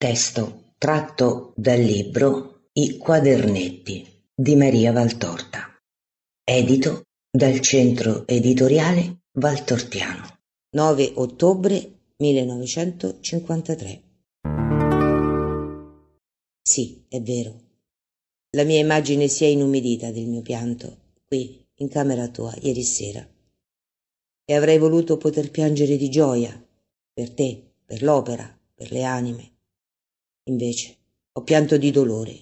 Testo tratto dal libro I quadernetti di Maria Valtorta, edito dal Centro Editoriale Valtortiano, 9 ottobre 1953. Sì, è vero. La mia immagine si è inumidita del mio pianto qui in camera tua ieri sera. E avrei voluto poter piangere di gioia per te, per l'opera, per le anime. Invece ho pianto di dolore.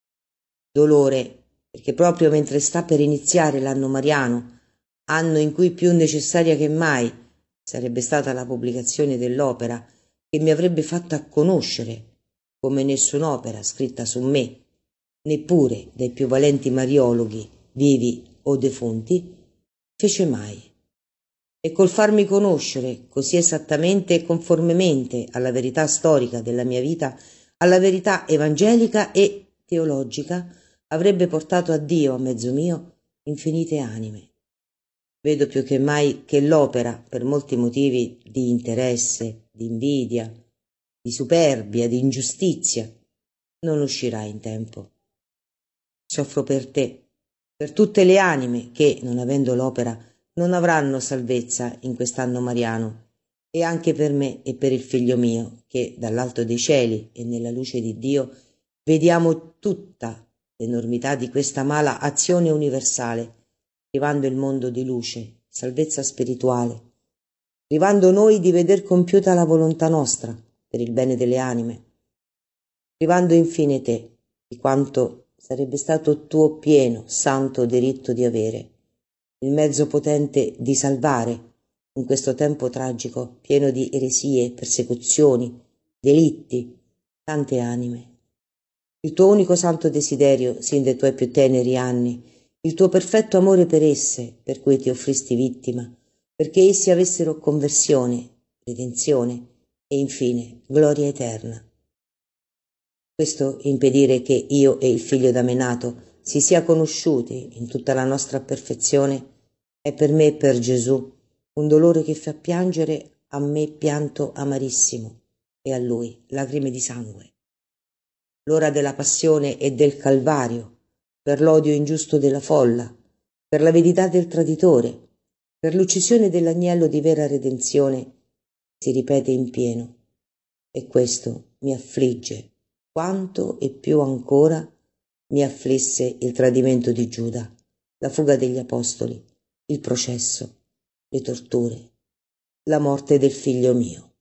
Dolore perché proprio mentre sta per iniziare l'anno mariano, anno in cui più necessaria che mai sarebbe stata la pubblicazione dell'opera che mi avrebbe fatta conoscere come nessun'opera scritta su me, neppure dai più valenti mariologhi, vivi o defunti, fece mai. E col farmi conoscere così esattamente e conformemente alla verità storica della mia vita, alla verità evangelica e teologica, avrebbe portato a Dio, a mezzo mio, infinite anime. Vedo più che mai che l'opera, per molti motivi di interesse, di invidia, di superbia, di ingiustizia, non uscirà in tempo. Soffro per te, per tutte le anime che, non avendo l'opera, non avranno salvezza in quest'anno mariano, e anche per me e per il figlio mio, che dall'alto dei cieli e nella luce di Dio vediamo tutta l'enormità di questa mala azione universale, privando il mondo di luce, salvezza spirituale, privando noi di veder compiuta la volontà nostra per il bene delle anime, privando infine te di quanto sarebbe stato tuo pieno, santo diritto di avere, il mezzo potente di salvare in questo tempo tragico, pieno di eresie, persecuzioni, delitti, tante anime. Il tuo unico santo desiderio, sin dai tuoi più teneri anni, il tuo perfetto amore per esse, per cui ti offristi vittima, perché essi avessero conversione, redenzione e infine gloria eterna. Questo impedire che io e il figlio da me nato si sia conosciuti in tutta la nostra perfezione è per me e per Gesù un dolore che fa piangere a me pianto amarissimo e a lui lacrime di sangue. L'ora della passione e del calvario, per l'odio ingiusto della folla, per l'avidità del traditore, per l'uccisione dell'agnello di vera redenzione, si ripete in pieno. E questo mi affligge, quanto e più ancora mi afflisse il tradimento di Giuda, la fuga degli apostoli, il processo, le torture, la morte del figlio mio.